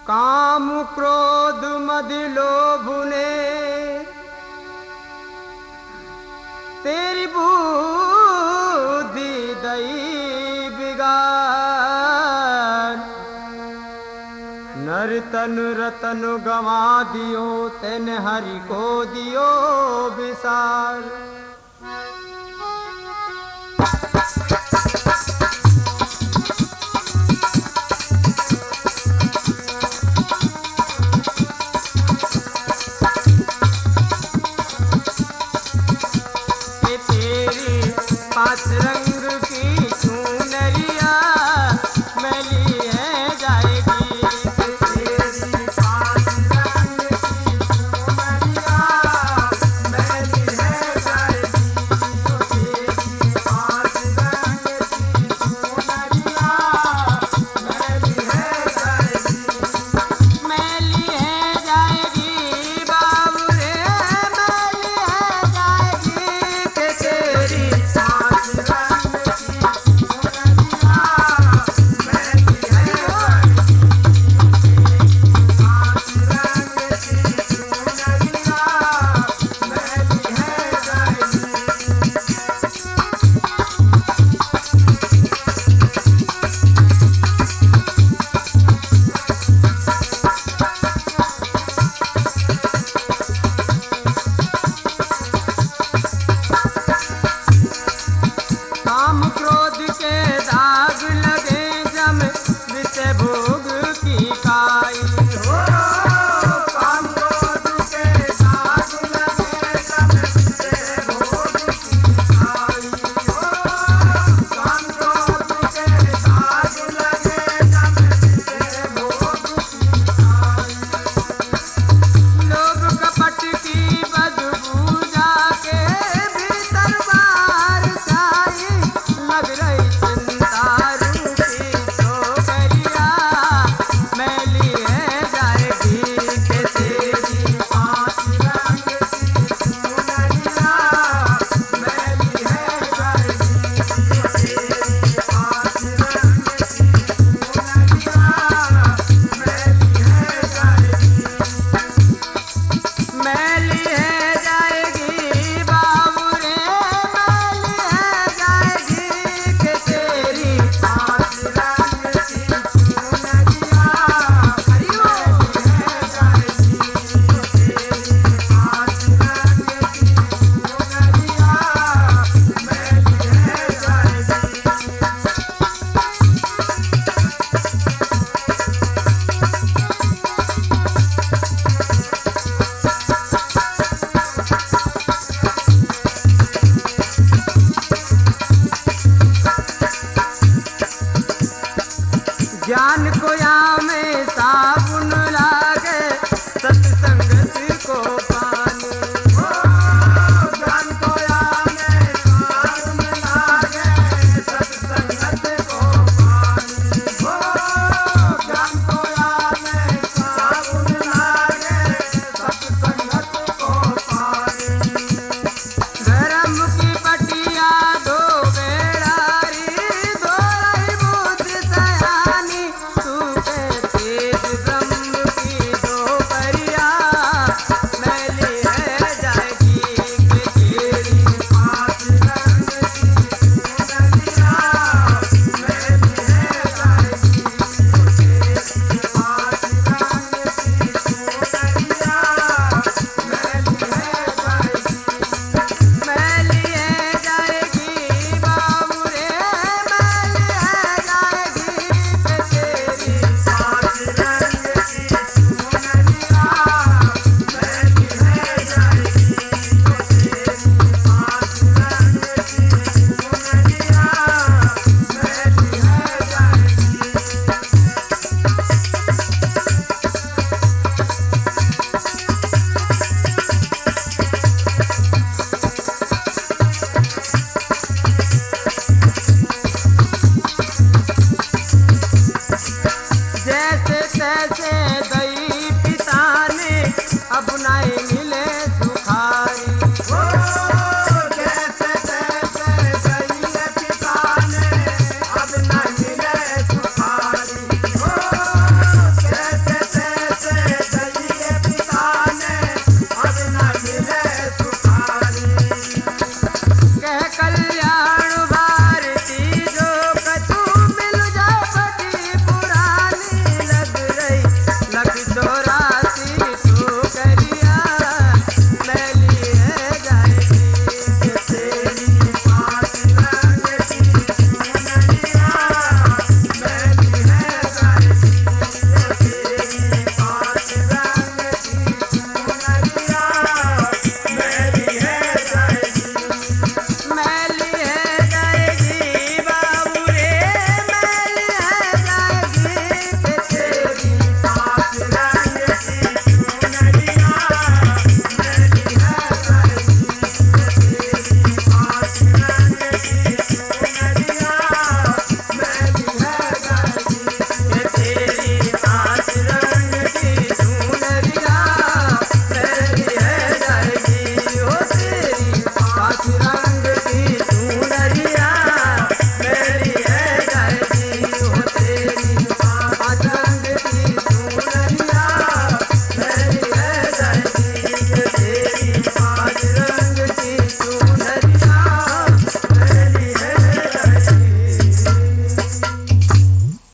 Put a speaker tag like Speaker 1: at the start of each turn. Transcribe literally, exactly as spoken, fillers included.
Speaker 1: काम क्रोध मद लोभ ने तेरी बुद्धि दई बिगाड़। नर तनु रतन गवा दियो तेन हरि को दियो विसार। पांच रंग की चुनरिया मैली है जाएगी। तेरी पांच रंग की चुनरिया मैली है जाएगी। तेरी पांच रंग की चुनरिया मैली है जाएगी। मैली है जाएगी बाबू रे मैली है जाएगी। के तेरी काम क्रोध के दाग लगे जम विषय भोग की काई हो। काम क्रोध के दाग लगे जम विषय भोग की काई हो। काम क्रोध के दाग लगे जम विषय भोग की काई। लोभ कपट की बदबू जाके भीतर बाहर छाई। लग रही चिंता रूपी ठोकरिया मैली है जाएगी। के तेरी पांच रंग की चुनरिया मैली है जाएगी। तेरी पांच रंग की चुनरिया मैली है जाएगी। मैली है जाएगी बाबू रे मैली है जाएगी। के तेरी पांच रंग की चुनरिया मैली है जाएगी। तेरी पांच रंग की चुनरिया मैली है जाएगी। ज्ञान को या में साबुन लागे सत्संगत को पानी हो। ज्ञान को या में साबुन लागे सत्संगत को पानी हो। ज्ञान को या में साबुन लागे सत्संगत को पानी। धर्म की पटिया दो बेड़ारी दो रही बुद्धि सयानी। तू के तेज ब्रह्म की दो परिया मैली है जाएगी। के तेरी पांच रंग की चुनरिया मैली है जाएगी। तेरी पांच रंग की चुनरिया मैली है जाएगी। मैली है जाएगी बाबू रे मैली है जाएगी। के तेरी पांच रंग की चुनरिया मैली है जाएगी। के तेरी पांच रंग की चुनरिया मैली है जाएगी। जैसे तैसे दई पिता ने अपनाए